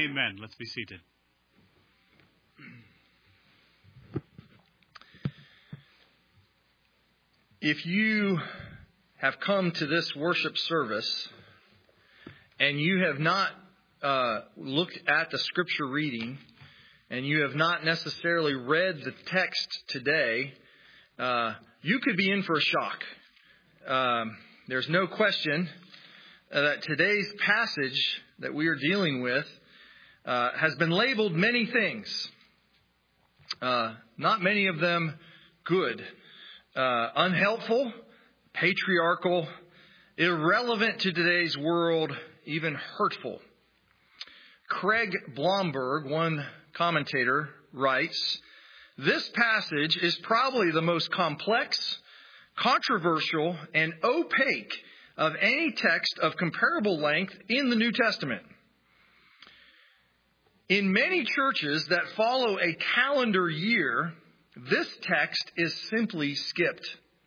Amen. Let's be seated. If you have come to this worship service and you have not looked at the scripture reading and you have not necessarily read the text today, you could be in for a shock. There's no question that today's passage that we are dealing with has been labeled many things. Not many of them good. Unhelpful, patriarchal, irrelevant to today's world, even hurtful. Craig Blomberg, one commentator, writes, "This passage is probably the most complex, controversial, and opaque of any text of comparable length in the New Testament. In many churches that follow a calendar year, this text is simply skipped.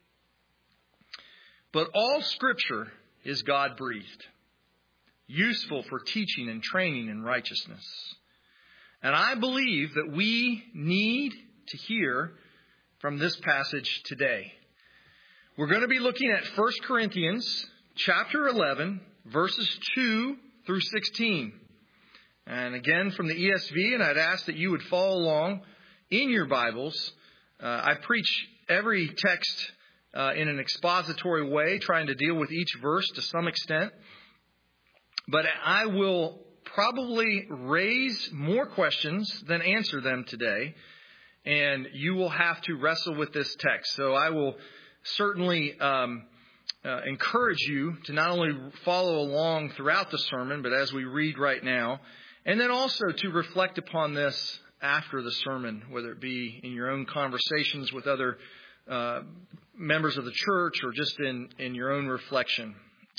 But all Scripture is God-breathed, useful for teaching and training in righteousness. And I believe that we need to hear from this passage today." We're going to be looking at 1 Corinthians chapter 11, verses 2 through 16. And again, from the ESV, and I'd ask that you would follow along in your Bibles. I preach every text in an expository way, trying to deal with each verse to some extent. But I will probably raise more questions than answer them today. And you will have to wrestle with this text. So I will certainly encourage you to not only follow along throughout the sermon, but as we read right now. And then also to reflect upon this after the sermon, whether it be in your own conversations with other members of the church or just in your own reflection.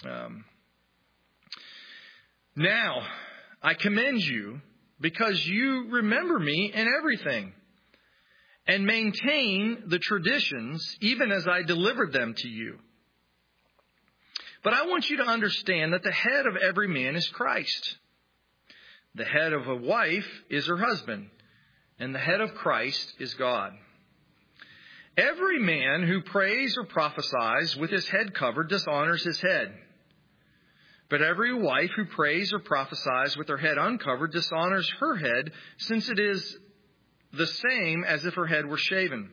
Now, I commend you because you remember me in everything and maintain the traditions even as I delivered them to you. But I want you to understand that the head of every man is Christ. The head of a wife is her husband, and the head of Christ is God. Every man who prays or prophesies with his head covered dishonors his head. But every wife who prays or prophesies with her head uncovered dishonors her head, since it is the same as if her head were shaven.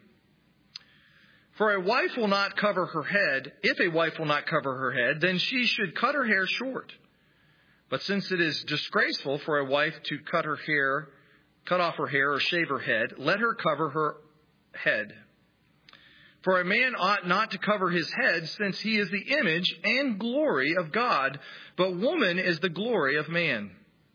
For a wife will not cover her head. If a wife will not cover her head, then she should cut her hair short. But since it is disgraceful for a wife to cut off her hair or shave her head, let her cover her head. For a man ought not to cover his head, since he is the image and glory of God, but woman is the glory of man.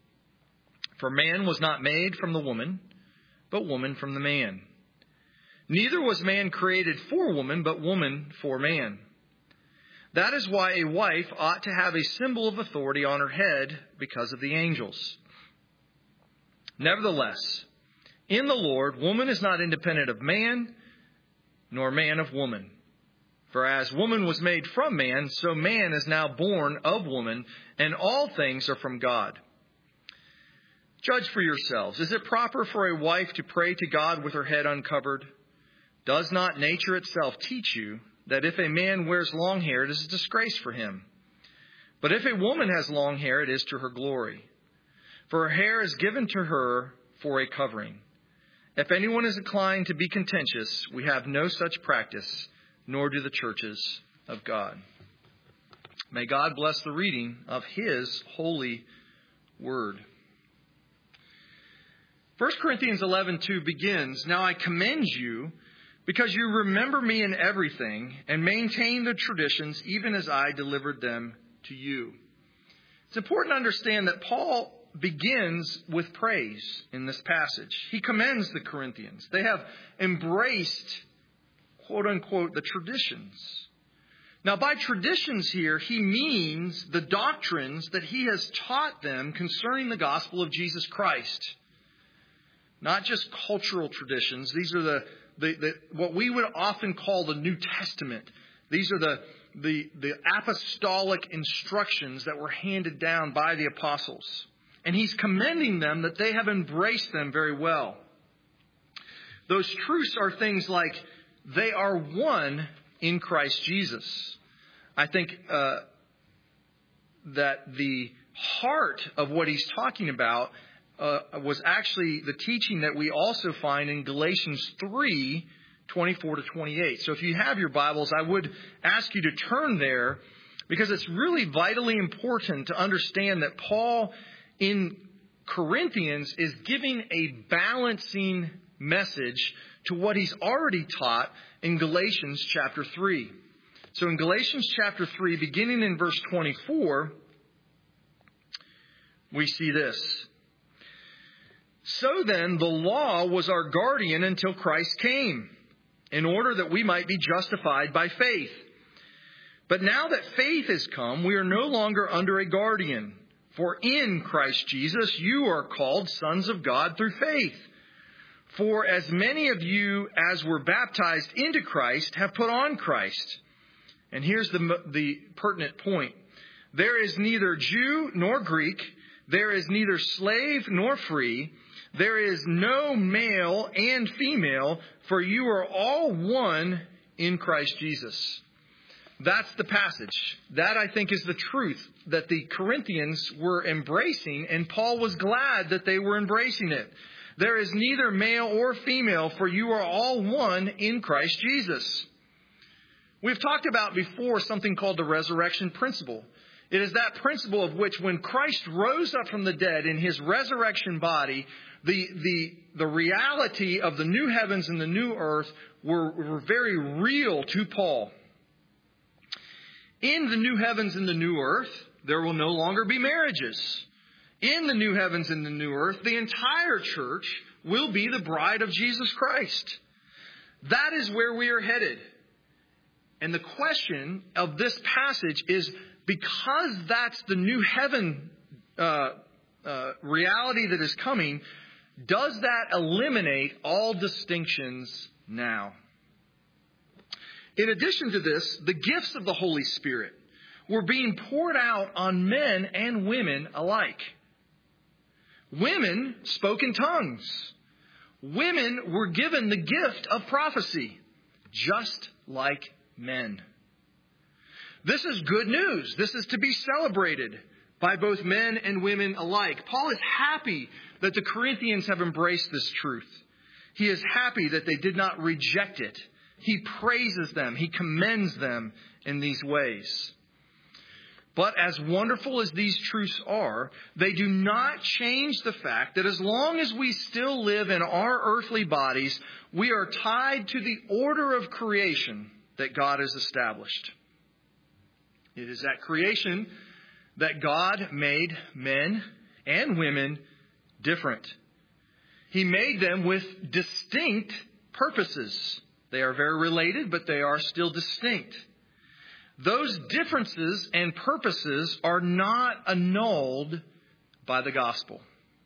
For man was not made from the woman, but woman from the man. Neither was man created for woman, but woman for man. That is why a wife ought to have a symbol of authority on her head because of the angels. Nevertheless, in the Lord, woman is not independent of man, nor man of woman. For as woman was made from man, so man is now born of woman, and all things are from God. Judge for yourselves. Is it proper for a wife to pray to God with her head uncovered? Does not nature itself teach you that if a man wears long hair, it is a disgrace for him? But if a woman has long hair, it is to her glory. For her hair is given to her for a covering. If anyone is inclined to be contentious, we have no such practice, nor do the churches of God. May God bless the reading of His holy word. 1 Corinthians 11:2 begins, "Now I commend you because you remember me in everything and maintain the traditions even as I delivered them to you." It's important to understand that Paul begins with praise in this passage. He commends the Corinthians. They have embraced, quote unquote, the traditions. Now, by traditions here, he means the doctrines that he has taught them concerning the gospel of Jesus Christ. Not just cultural traditions. These are the what we would often call the New Testament. These are the apostolic instructions that were handed down by the apostles. And he's commending them that they have embraced them very well. Those truths are things like they are one in Christ Jesus. I think that the heart of what he's talking about was actually the teaching that we also find in Galatians 3:24 to 28. So if you have your Bibles, I would ask you to turn there, because it's really vitally important to understand that Paul in Corinthians is giving a balancing message to what he's already taught in Galatians chapter 3. So in Galatians chapter 3, beginning in verse 24, we see this. So then, the law was our guardian until Christ came, in order that we might be justified by faith. But now that faith has come, we are no longer under a guardian. For in Christ Jesus, you are called sons of God through faith. For as many of you as were baptized into Christ have put on Christ. And here's the pertinent point. There is neither Jew nor Greek. There is neither slave nor free. There is no male and female, for you are all one in Christ Jesus. That's the passage. That, I think, is the truth that the Corinthians were embracing, and Paul was glad that they were embracing it. There is neither male or female, for you are all one in Christ Jesus. We've talked about before something called the resurrection principle. It is that principle of which when Christ rose up from the dead in his resurrection body, the reality of the new heavens and the new earth were very real to Paul. In the new heavens and the new earth, there will no longer be marriages. In the new heavens and the new earth, the entire church will be the bride of Jesus Christ. That is where we are headed. And the question of this passage is, because that's the new heaven reality that is coming, does that eliminate all distinctions now? In addition to this, the gifts of the Holy Spirit were being poured out on men and women alike. Women spoke in tongues. Women were given the gift of prophecy, just like men. This is good news. This is to be celebrated by both men and women alike. Paul is happy that the Corinthians have embraced this truth. He is happy that they did not reject it. He praises them. He commends them in these ways. But as wonderful as these truths are, they do not change the fact that as long as we still live in our earthly bodies, we are tied to the order of creation that God has established. It is at creation that God made men and women different. He made them with distinct purposes. They are very related, but they are still distinct. Those differences and purposes are not annulled by the gospel.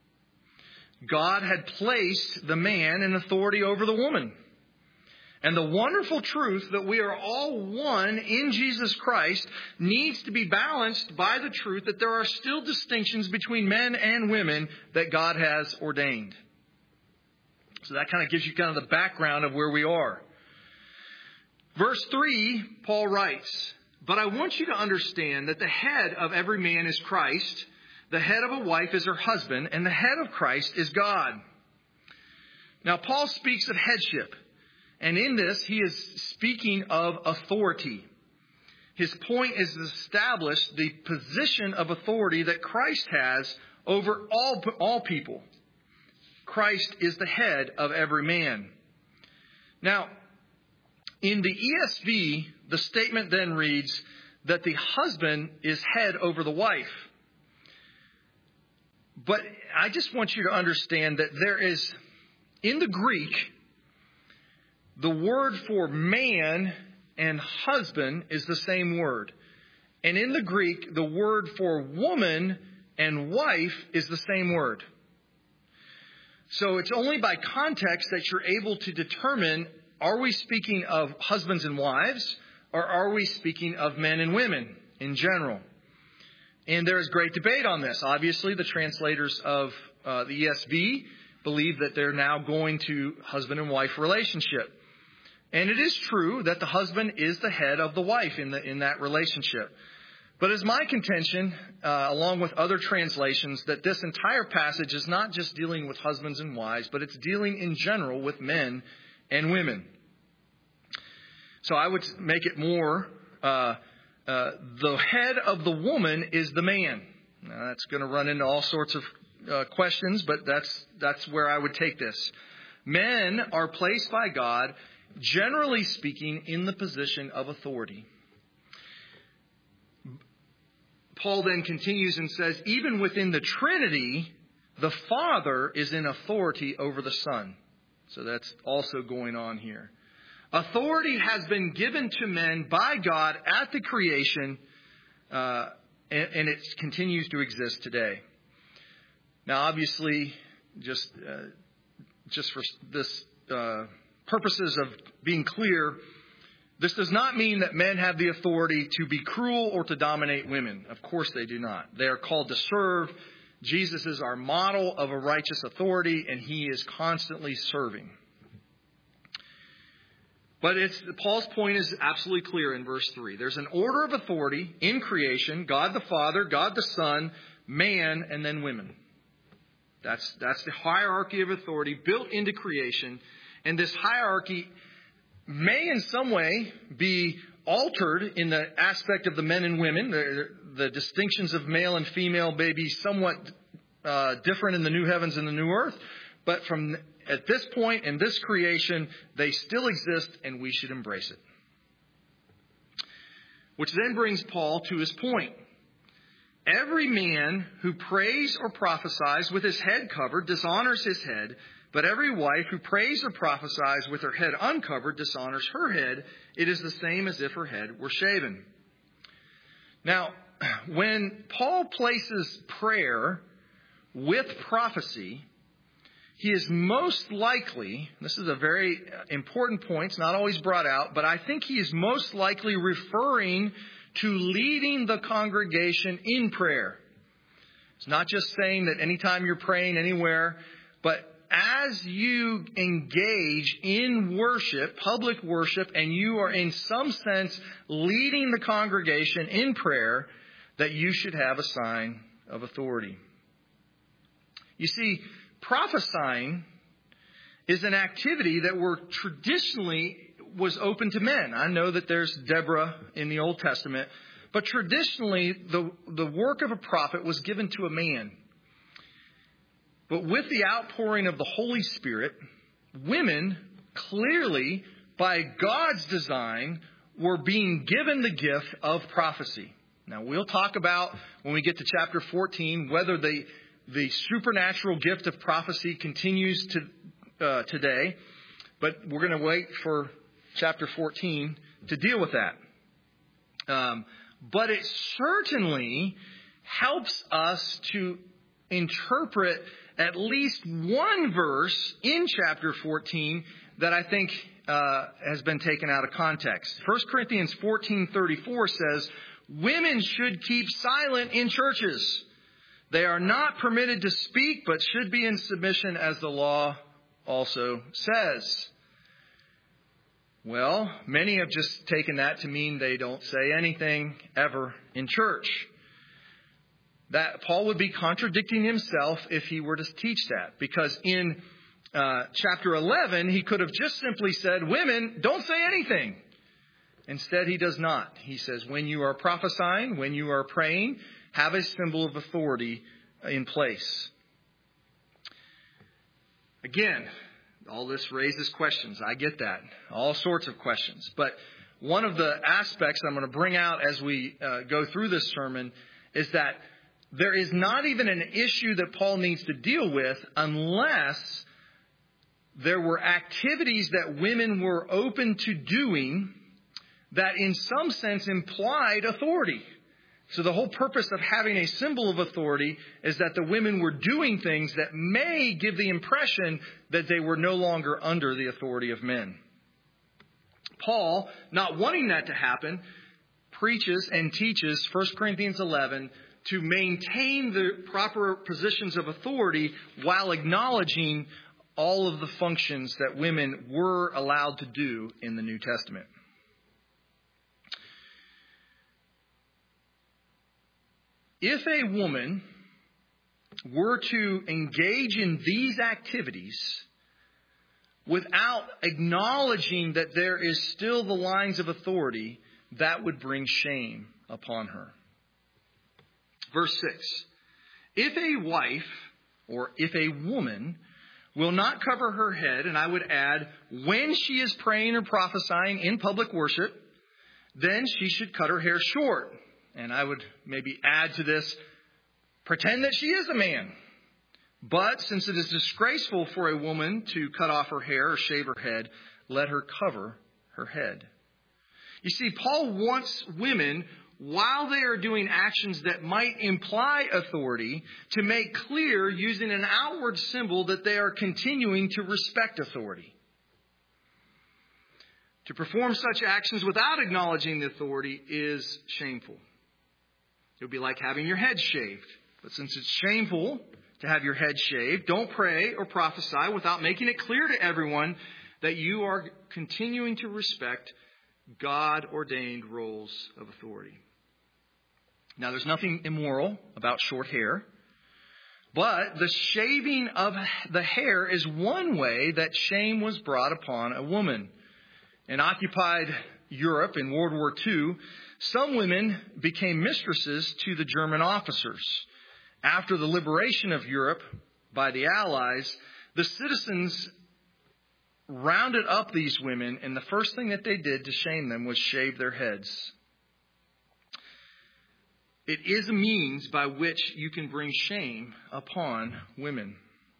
God had placed the man in authority over the woman. And the wonderful truth that we are all one in Jesus Christ needs to be balanced by the truth that there are still distinctions between men and women that God has ordained. So that kind of gives you kind of the background of where we are. Verse 3, Paul writes, "But I want you to understand that the head of every man is Christ, the head of a wife is her husband, and the head of Christ is God." Now, Paul speaks of headship. And in this, he is speaking of authority. His point is to establish the position of authority that Christ has over all people. Christ is the head of every man. Now, in the ESV, the statement then reads that the husband is head over the wife. But I just want you to understand that there is, in the Greek, the word for man and husband is the same word. And in the Greek, the word for woman and wife is the same word. So it's only by context that you're able to determine, are we speaking of husbands and wives, or are we speaking of men and women in general? And there is great debate on this. Obviously, the translators of the ESV believe that they're now going to husband and wife relationship. And it is true that the husband is the head of the wife in that relationship. But it's my contention, along with other translations, that this entire passage is not just dealing with husbands and wives, but it's dealing in general with men and women. So I would make it more, the head of the woman is the man. Now, that's going to run into all sorts of questions, but that's where I would take this. Men are placed by God, generally speaking, in the position of authority. Paul then continues and says, even within the Trinity, the Father is in authority over the Son. So that's also going on here. Authority has been given to men by God at the creation, and it continues to exist today. Now, obviously, just for this purposes of being clear, this does not mean that men have the authority to be cruel or to dominate women. Of course they do not. They are called to serve. Jesus is our model of a righteous authority, and he is constantly serving. But Paul's point is absolutely clear in verse 3. There's an order of authority in creation: God the Father, God the Son, man, and then women. That's the hierarchy of authority built into creation. And this hierarchy may in some way be altered in the aspect of the men and women. The distinctions of male and female may be somewhat different in the new heavens and the new earth. But at this point in this creation, they still exist, and we should embrace it. Which then brings Paul to his point. Every man who prays or prophesies with his head covered dishonors his head, but every wife who prays or prophesies with her head uncovered dishonors her head. It is the same as if her head were shaven. Now, when Paul places prayer with prophecy, he is most likely, this is a very important point, it's not always brought out, but I think he is most likely referring to leading the congregation in prayer. It's not just saying that anytime you're praying anywhere, but as you engage in worship, public worship, and you are in some sense leading the congregation in prayer, that you should have a sign of authority. You see, prophesying is an activity that was open to men. I know that there's Deborah in the Old Testament, but traditionally the work of a prophet was given to a man. But with the outpouring of the Holy Spirit, women clearly, by God's design, were being given the gift of prophecy. Now, we'll talk about, when we get to chapter 14, whether the supernatural gift of prophecy continues today. But we're going to wait for chapter 14 to deal with that. But it certainly helps us to interpret at least one verse in chapter 14 that I think has been taken out of context. 1 Corinthians 14:34 says, women should keep silent in churches. They are not permitted to speak, but should be in submission, as the law also says. Well, many have just taken that to mean they don't say anything ever in church. That Paul would be contradicting himself if he were to teach that. Because in chapter 11, he could have just simply said, women, don't say anything. Instead, he does not. He says, when you are prophesying, when you are praying, have a symbol of authority in place. Again, all this raises questions. I get that. All sorts of questions. But one of the aspects I'm going to bring out as we go through this sermon is that there is not even an issue that Paul needs to deal with unless there were activities that women were open to doing that in some sense implied authority. So the whole purpose of having a symbol of authority is that the women were doing things that may give the impression that they were no longer under the authority of men. Paul, not wanting that to happen, preaches and teaches 1 Corinthians 11 to maintain the proper positions of authority while acknowledging all of the functions that women were allowed to do in the New Testament. If a woman were to engage in these activities without acknowledging that there is still the lines of authority, that would bring shame upon her. Verse 6. If a wife or if a woman will not cover her head, and I would add, when she is praying or prophesying in public worship, then she should cut her hair short. And I would maybe add to this, pretend that she is a man. But since it is disgraceful for a woman to cut off her hair or shave her head, let her cover her head. You see, Paul wants women, while they are doing actions that might imply authority, to make clear using an outward symbol that they are continuing to respect authority. To perform such actions without acknowledging the authority is shameful. It would be like having your head shaved. But since it's shameful to have your head shaved, don't pray or prophesy without making it clear to everyone that you are continuing to respect God-ordained roles of authority. Now, there's nothing immoral about short hair, but the shaving of the hair is one way that shame was brought upon a woman. In occupied Europe in World War II, some women became mistresses to the German officers. After the liberation of Europe by the Allies, the citizens rounded up these women, and the first thing that they did to shame them was shave their heads. It is a means by which you can bring shame upon women.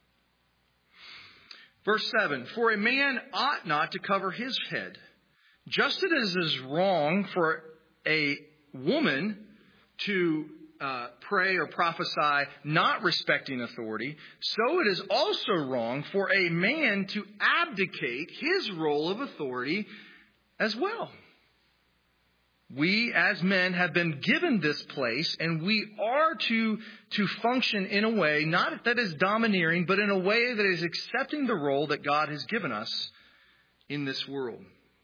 Verse 7, for a man ought not to cover his head, just as it is wrong for a woman to pray or prophesy not respecting authority, so it is also wrong for a man to abdicate his role of authority as well. We as men have been given this place, and we are to function in a way, not that is domineering, but in a way that is accepting the role that God has given us in this world.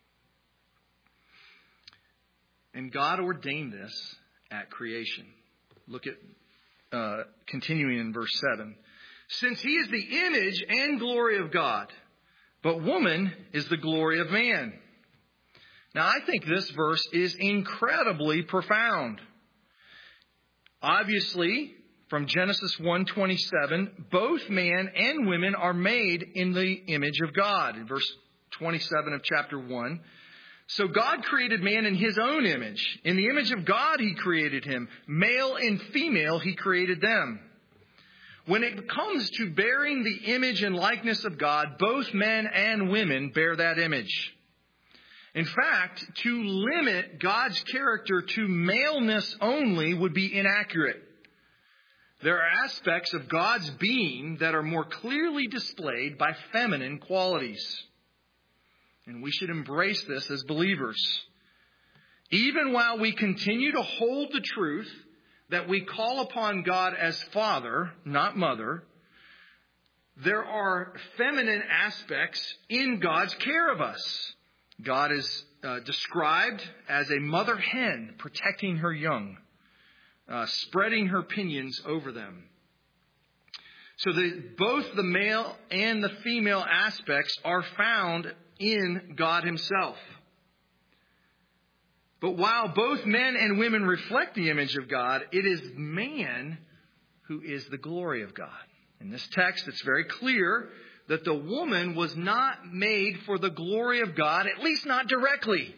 And God ordained this at creation. Look at continuing in verse 7. Since he is the image and glory of God, but woman is the glory of man. Now, I think this verse is incredibly profound. Obviously, from Genesis 1:27, both man and women are made in the image of God. In verse 27 of chapter 1. So God created man in his own image. In the image of God, he created him. Male and female, he created them. When it comes to bearing the image and likeness of God, both men and women bear that image. In fact, to limit God's character to maleness only would be inaccurate. There are aspects of God's being that are more clearly displayed by feminine qualities. And we should embrace this as believers. Even while we continue to hold the truth that we call upon God as Father, not Mother, there are feminine aspects in God's care of us. God is described as a mother hen protecting her young, spreading her pinions over them. So both the male and the female aspects are found in God himself. But while both men and women reflect the image of God, it is man who is the glory of God. In this text, it's very clear that the woman was not made for the glory of God, at least not directly.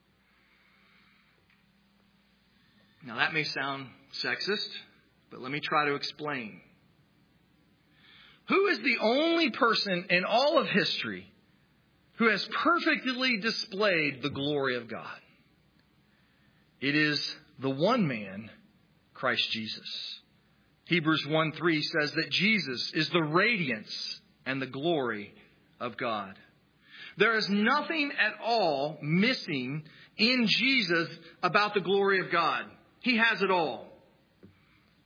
Now, that may sound sexist, but let me try to explain. Who is the only person in all of history who has perfectly displayed the glory of God? It is the one man, Christ Jesus. Hebrews 1:3 says that Jesus is the radiance and the glory of God. There is nothing at all missing in Jesus about the glory of God. He has it all.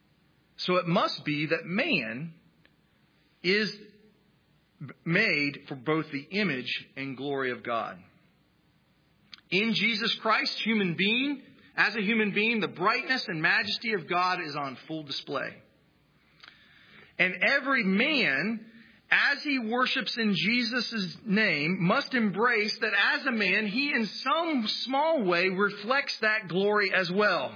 So it must be that man is made for both the image and glory of God. In Jesus Christ, as a human being, the brightness and majesty of God is on full display. And every man, as he worships in Jesus' name, must embrace that as a man, he in some small way reflects that glory as well.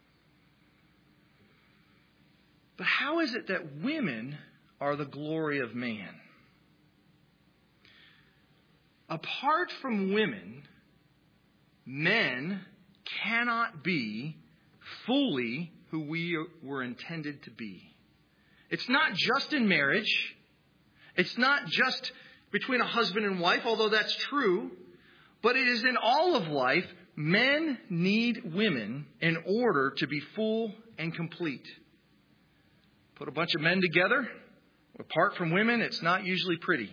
But how is it that women are the glory of man? Apart from women, men cannot be fully who we were intended to be. It's not just in marriage. It's not just between a husband and wife, although that's true. But it is in all of life. Men need women in order to be full and complete. Put a bunch of men together. Apart from women, it's not usually pretty.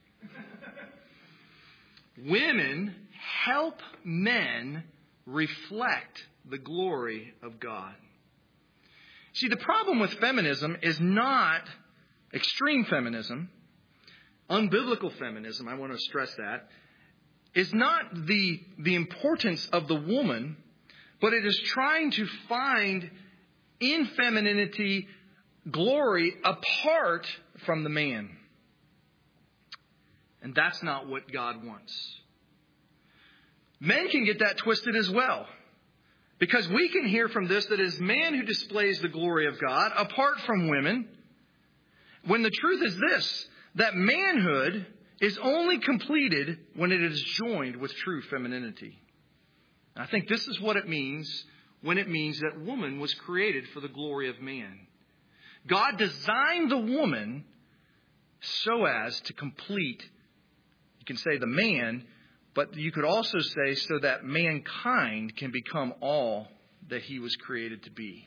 Women help men reflect the glory of God. See, the problem with feminism is not extreme feminism, unbiblical feminism, I want to stress that, is not the importance of the woman, but it is trying to find in femininity glory apart from the man. And that's not what God wants. Men can get that twisted as well. Because we can hear from this that it is man who displays the glory of God apart from women. When the truth is this, that manhood is only completed when it is joined with true femininity. I think this is what it means when it means that woman was created for the glory of man. God designed the woman so as to complete, you can say the man, but you could also say so that mankind can become all that he was created to be.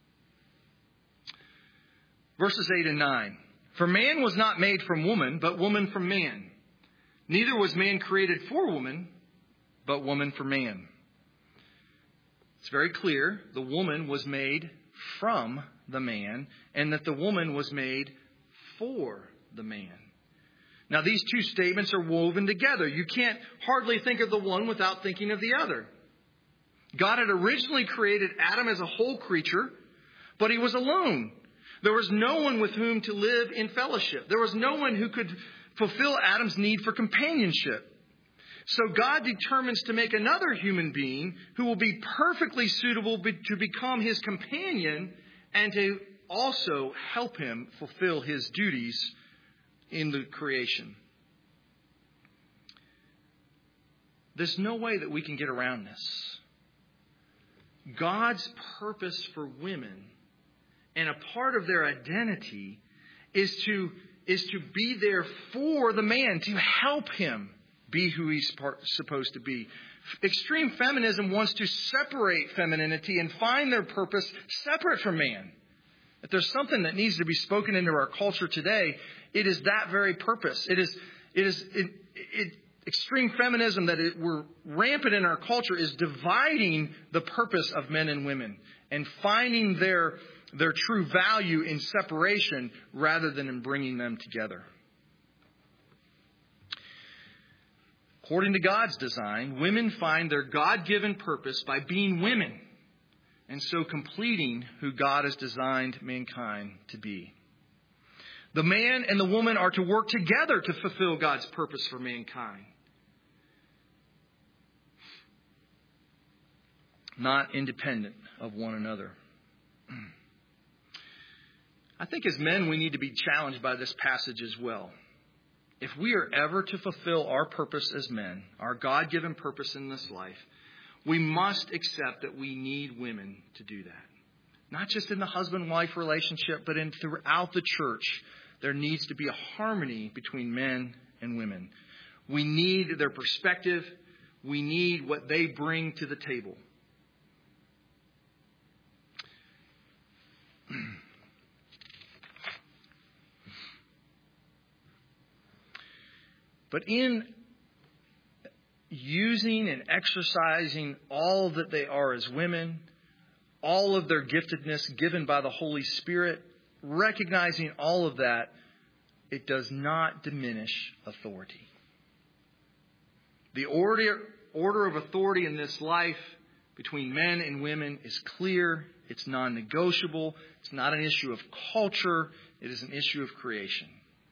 Verses 8 and 9. For man was not made from woman, but woman from man. Neither was man created for woman, but woman for man. It's very clear the woman was made from the man, and that the woman was made for the man. Now, these two statements are woven together. You can't hardly think of the one without thinking of the other. God had originally created Adam as a whole creature, but he was alone. There was no one with whom to live in fellowship. There was no one who could fulfill Adam's need for companionship. So God determines to make another human being who will be perfectly suitable to become his companion and to also help him fulfill his duties in the creation. There's no way that we can get around this. God's purpose for women and a part of their identity is to be there for the man, to help him be who he's supposed to be. Extreme feminism wants to separate femininity and find their purpose separate from man. If there's something that needs to be spoken into our culture today, it is that very purpose. It is extreme feminism we're rampant in our culture is dividing the purpose of men and women and finding their true value in separation rather than in bringing them together. According to God's design, women find their God-given purpose by being women and so completing who God has designed mankind to be. The man and the woman are to work together to fulfill God's purpose for mankind, not independent of one another. I think as men, we need to be challenged by this passage as well. If we are ever to fulfill our purpose as men, our God-given purpose in this life, we must accept that we need women to do that. Not just in the husband-wife relationship, but throughout the church. There needs to be a harmony between men and women. We need their perspective. We need what they bring to the table. But in using and exercising all that they are as women, all of their giftedness given by the Holy Spirit, recognizing all of that, it does not diminish authority. The order of authority in this life between men and women is clear. It's non-negotiable. It's not an issue of culture. It is an issue of creation.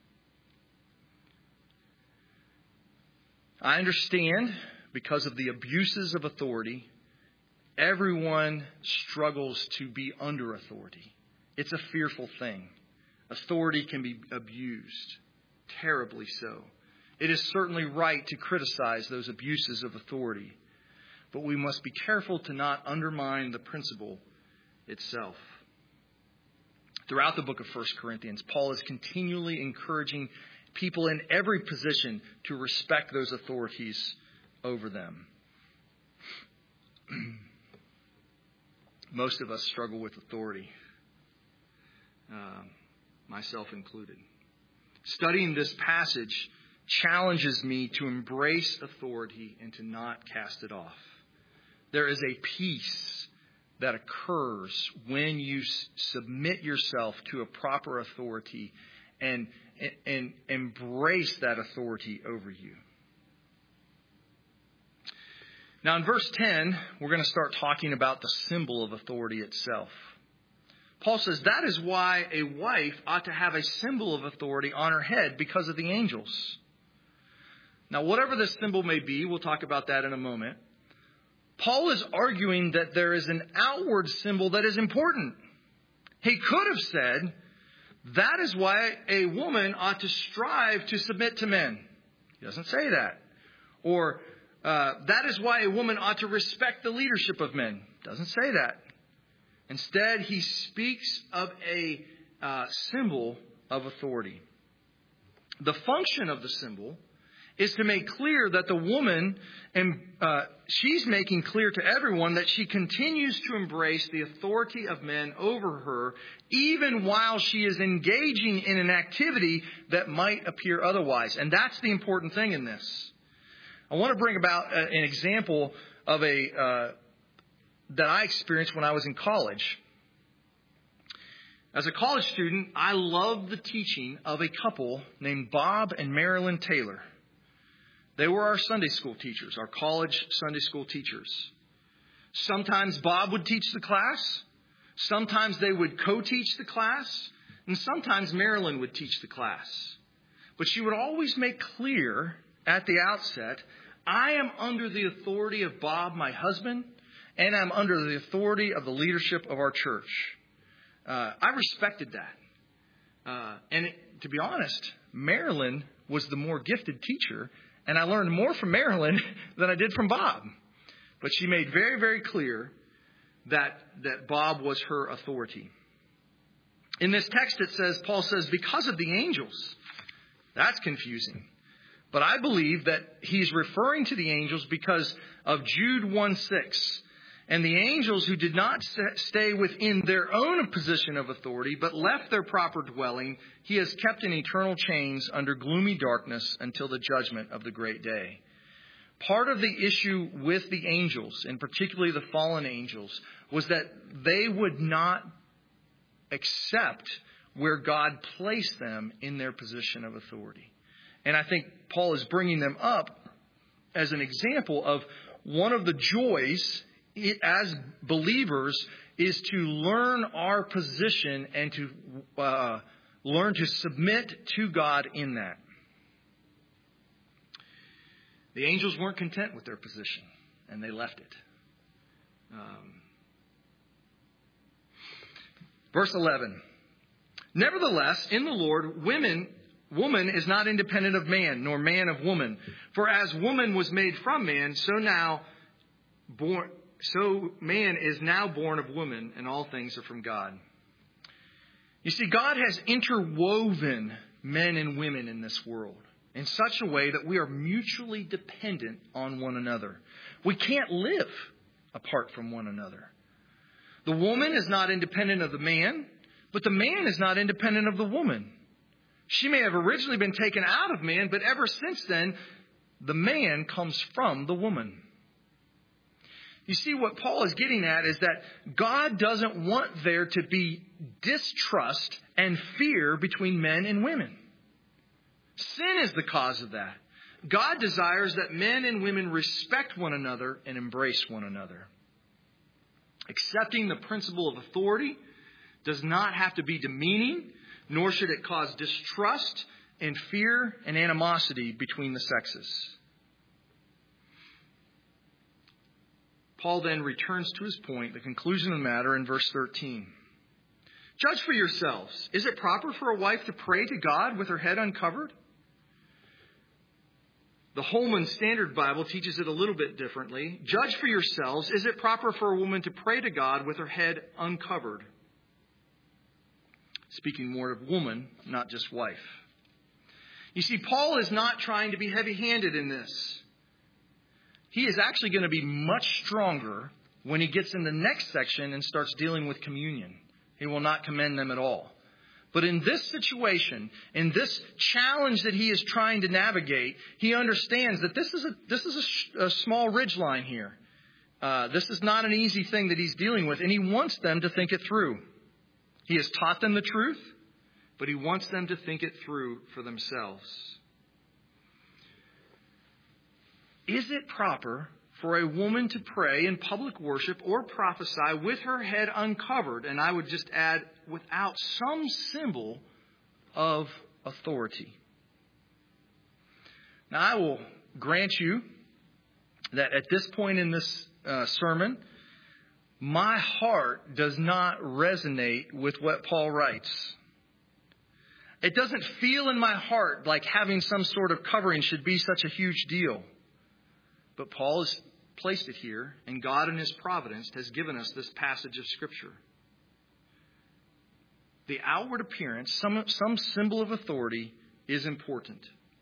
I understand, because of the abuses of authority, everyone struggles to be under authority. It's a fearful thing. Authority can be abused, terribly so. It is certainly right to criticize those abuses of authority, but we must be careful to not undermine the principle itself. Throughout the book of 1 Corinthians, Paul is continually encouraging people in every position to respect those authorities over them. Most of us struggle with authority, myself included. Studying this passage challenges me to embrace authority and to not cast it off. There is a peace that occurs when you submit yourself to a proper authority and embrace that authority over you. Now in verse 10, we're going to start talking about the symbol of authority itself. Paul says that is why a wife ought to have a symbol of authority on her head because of the angels. Now, whatever this symbol may be, we'll talk about that in a moment. Paul is arguing that there is an outward symbol that is important. He could have said, that is why a woman ought to strive to submit to men. He doesn't say that. Or, that is why a woman ought to respect the leadership of men. Doesn't say that. Instead, he speaks of a symbol of authority. The function of the symbol is to make clear that the woman, and she's making clear to everyone that she continues to embrace the authority of men over her, even while she is engaging in an activity that might appear otherwise. And that's the important thing in this. I want to bring about an example of that I experienced when I was in college. As a college student, I loved the teaching of a couple named Bob and Marilyn Taylor. They were our Sunday school teachers, our college Sunday school teachers. Sometimes Bob would teach the class. Sometimes they would co-teach the class. And sometimes Marilyn would teach the class. But she would always make clear at the outset, I am under the authority of Bob, my husband, and I'm under the authority of the leadership of our church. I respected that. To be honest, Marilyn was the more gifted teacher, and I learned more from Marilyn than I did from Bob. But she made very, very clear that Bob was her authority. In this text, Paul says, because of the angels. That's confusing. But I believe that he's referring to the angels because of Jude 1:6. And the angels who did not stay within their own position of authority, but left their proper dwelling, he has kept in eternal chains under gloomy darkness until the judgment of the great day. Part of the issue with the angels, and particularly the fallen angels, was that they would not accept where God placed them in their position of authority. And I think Paul is bringing them up as an example of one of the joys as believers is to learn our position and to learn to submit to God in that. The angels weren't content with their position, and they left it. Verse 11. Nevertheless, in the Lord, woman is not independent of man, nor man of woman. For as woman was made from man, so man is now born of woman, and all things are from God. You see, God has interwoven men and women in this world in such a way that we are mutually dependent on one another. We can't live apart from one another. The woman is not independent of the man, but the man is not independent of the woman. She may have originally been taken out of man, but ever since then, the man comes from the woman. You see, what Paul is getting at is that God doesn't want there to be distrust and fear between men and women. Sin is the cause of that. God desires that men and women respect one another and embrace one another. Accepting the principle of authority does not have to be demeaning, nor should it cause distrust and fear and animosity between the sexes. Paul then returns to his point, the conclusion of the matter, in verse 13. Judge for yourselves. Is it proper for a wife to pray to God with her head uncovered? The Holman Standard Bible teaches it a little bit differently. Judge for yourselves. Is it proper for a woman to pray to God with her head uncovered? Speaking more of woman, not just wife. You see, Paul is not trying to be heavy-handed in this. He is actually going to be much stronger when he gets in the next section and starts dealing with communion. He will not commend them at all. But in this situation, in this challenge that he is trying to navigate, he understands that this is a small ridgeline here. This is not an easy thing that he's dealing with, and he wants them to think it through. He has taught them the truth, but he wants them to think it through for themselves. Is it proper for a woman to pray in public worship or prophesy with her head uncovered? And I would just add, without some symbol of authority. Now, I will grant you that at this point in this sermon, my heart does not resonate with what Paul writes. It doesn't feel in my heart like having some sort of covering should be such a huge deal. But Paul has placed it here, and God in His providence has given us this passage of Scripture. The outward appearance, some symbol of authority, is important.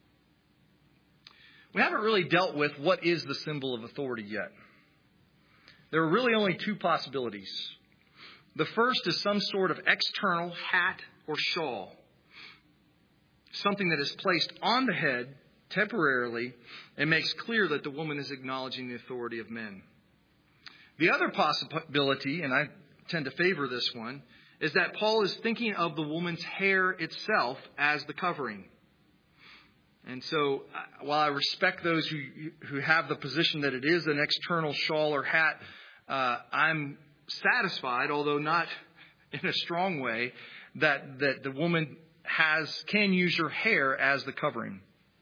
We haven't really dealt with what is the symbol of authority yet. There are really only two possibilities. The first is some sort of external hat or shawl. Something that is placed on the head temporarily and makes clear that the woman is acknowledging the authority of men. The other possibility, and I tend to favor this one, is that Paul is thinking of the woman's hair itself as the covering. And so, while I respect those who have the position that it is an external shawl or hat, I'm satisfied, although not in a strong way, that the woman can use her hair as the covering.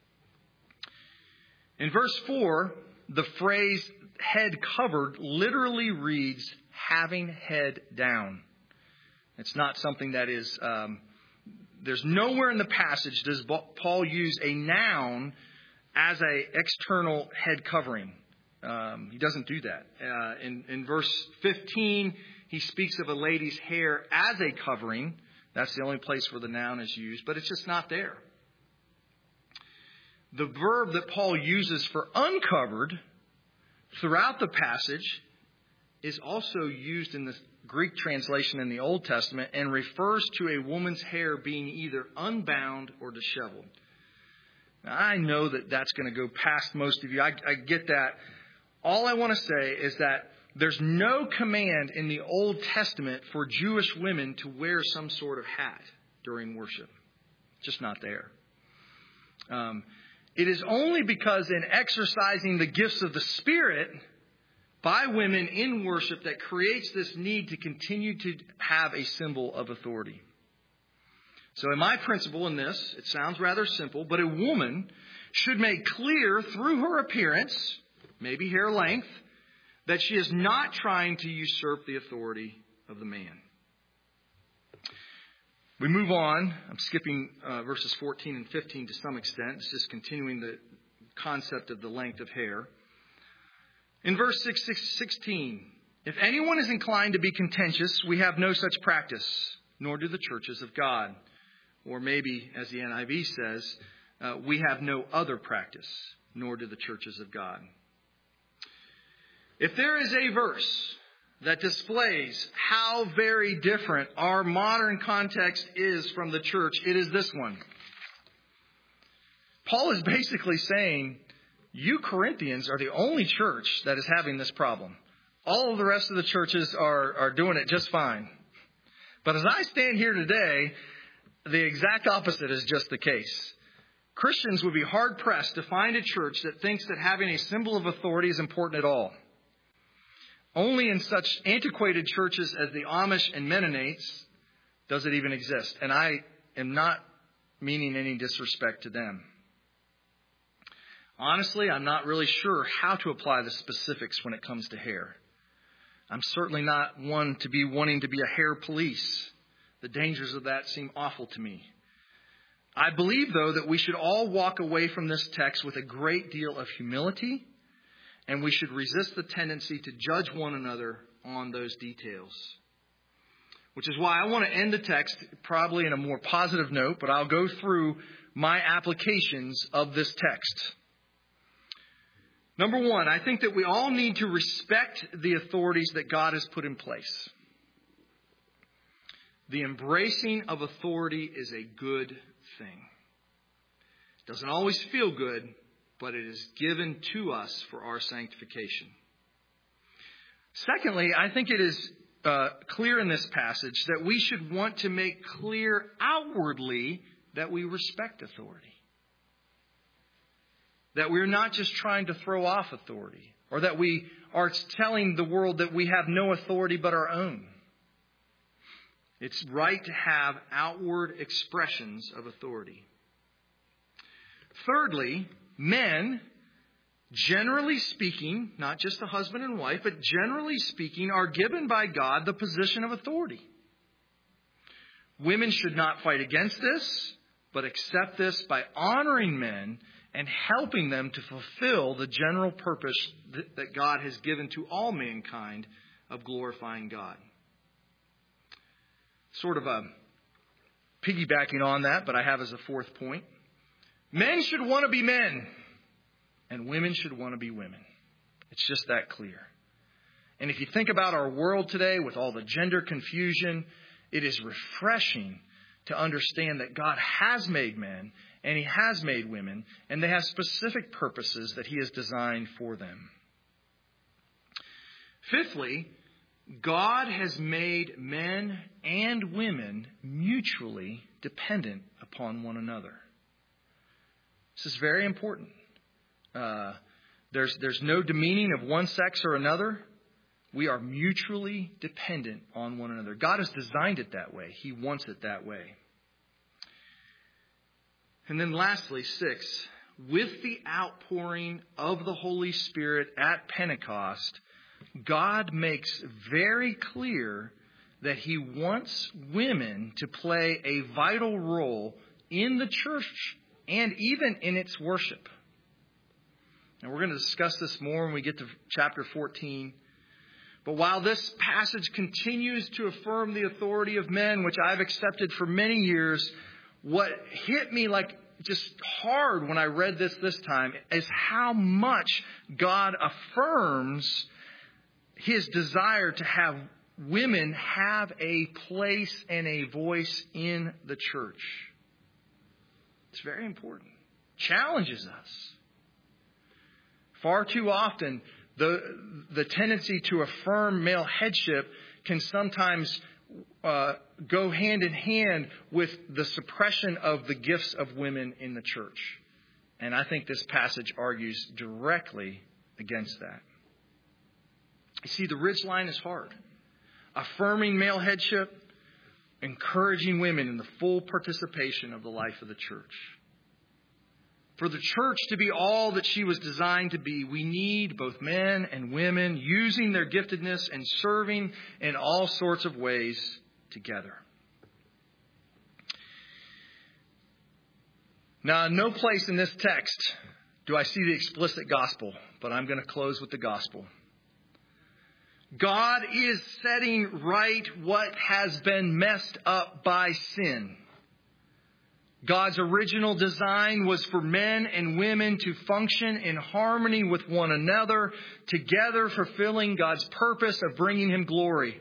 In verse 4, the phrase head covered literally reads having head down. It's not something that is, there's nowhere in the passage does Paul use a noun as an external head covering. He doesn't do that. In verse 15, he speaks of a lady's hair as a covering. That's the only place where the noun is used, but it's just not there. The verb that Paul uses for uncovered throughout the passage is also used in the Greek translation in the Old Testament and refers to a woman's hair being either unbound or disheveled. Now, I know that that's going to go past most of you. I get that. All I want to say is that there's no command in the Old Testament for Jewish women to wear some sort of hat during worship. Just not there. It is only because in exercising the gifts of the Spirit by women in worship that creates this need to continue to have a symbol of authority. So in my principle in this, it sounds rather simple, but a woman should make clear through her appearance, maybe hair length, that she is not trying to usurp the authority of the man. We move on. I'm skipping verses 14 and 15 to some extent. It's just continuing the concept of the length of hair. In verse 16, if anyone is inclined to be contentious, we have no such practice, nor do the churches of God. Or maybe, as the NIV says, we have no other practice, nor do the churches of God. If there is a verse that displays how very different our modern context is from the church, it is this one. Paul is basically saying, you Corinthians are the only church that is having this problem. All of the rest of the churches are doing it just fine. But as I stand here today, the exact opposite is just the case. Christians would be hard-pressed to find a church that thinks that having a symbol of authority is important at all. Only in such antiquated churches as the Amish and Mennonites does it even exist. And I am not meaning any disrespect to them. Honestly, I'm not really sure how to apply the specifics when it comes to hair. I'm certainly not one to be wanting to be a hair police. The dangers of that seem awful to me. I believe, though, that we should all walk away from this text with a great deal of humility, and we should resist the tendency to judge one another on those details. Which is why I want to end the text probably in a more positive note, but I'll go through my applications of this text. Number one, I think that we all need to respect the authorities that God has put in place. The embracing of authority is a good thing. It doesn't always feel good, but it is given to us for our sanctification. Secondly, I think it is clear in this passage that we should want to make clear outwardly that we respect authority. That we're not just trying to throw off authority, or that we are telling the world that we have no authority but our own. It's right to have outward expressions of authority. Thirdly, men, generally speaking, not just the husband and wife, but generally speaking, are given by God the position of authority. Women should not fight against this, but accept this by honoring men and helping them to fulfill the general purpose that God has given to all mankind of glorifying God. Sort of piggybacking on that, but I have as a fourth point. Men should want to be men, and women should want to be women. It's just that clear. And if you think about our world today with all the gender confusion, it is refreshing to understand that God has made men and He has made women, and they have specific purposes that He has designed for them. Fifthly, God has made men and women mutually dependent upon one another. This is very important. There's no demeaning of one sex or another. We are mutually dependent on one another. God has designed it that way. He wants it that way. And then lastly, 6, with the outpouring of the Holy Spirit at Pentecost, God makes very clear that He wants women to play a vital role in the church and even in its worship. And we're going to discuss this more when we get to chapter 14. But while this passage continues to affirm the authority of men, which I've accepted for many years, what hit me like just hard when I read this time is how much God affirms His desire to have women have a place and a voice in the church. It's very important. Challenges us. Far too often, the tendency to affirm male headship can sometimes go hand in hand with the suppression of the gifts of women in the church. And I think this passage argues directly against that. You see, the ridgeline is hard. Affirming male headship, encouraging women in the full participation of the life of the church. For the church to be all that she was designed to be, we need both men and women using their giftedness and serving in all sorts of ways together. Now, in no place in this text do I see the explicit gospel, but I'm going to close with the gospel. God is setting right what has been messed up by sin. God's original design was for men and women to function in harmony with one another, together fulfilling God's purpose of bringing Him glory.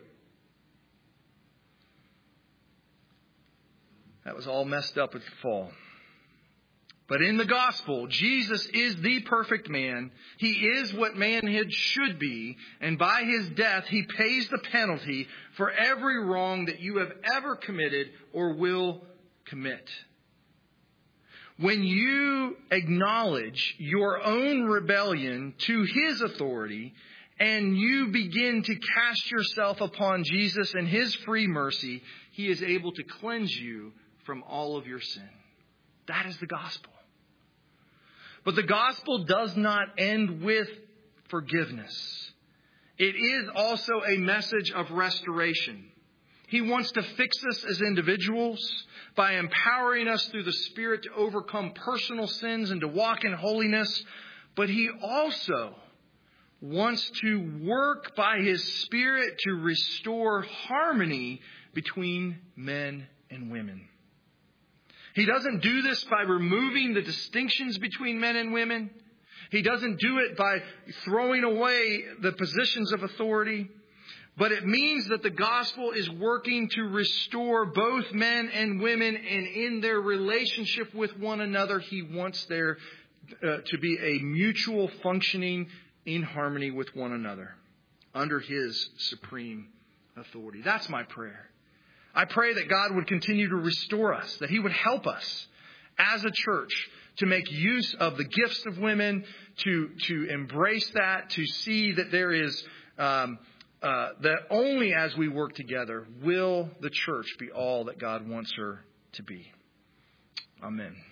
That was all messed up with the fall. But in the gospel, Jesus is the perfect man. He is what manhood should be. And by his death, he pays the penalty for every wrong that you have ever committed or will commit. When you acknowledge your own rebellion to his authority and you begin to cast yourself upon Jesus and his free mercy, he is able to cleanse you from all of your sin. That is the gospel. But the gospel does not end with forgiveness. It is also a message of restoration. He wants to fix us as individuals by empowering us through the Spirit to overcome personal sins and to walk in holiness. But he also wants to work by his Spirit to restore harmony between men and women. He doesn't do this by removing the distinctions between men and women. He doesn't do it by throwing away the positions of authority. But it means that the gospel is working to restore both men and women, and in their relationship with one another, he wants there to be a mutual functioning in harmony with one another under his supreme authority. That's my prayer. I pray that God would continue to restore us, that he would help us as a church to make use of the gifts of women, to embrace that, to see that there is, that only as we work together will the church be all that God wants her to be. Amen.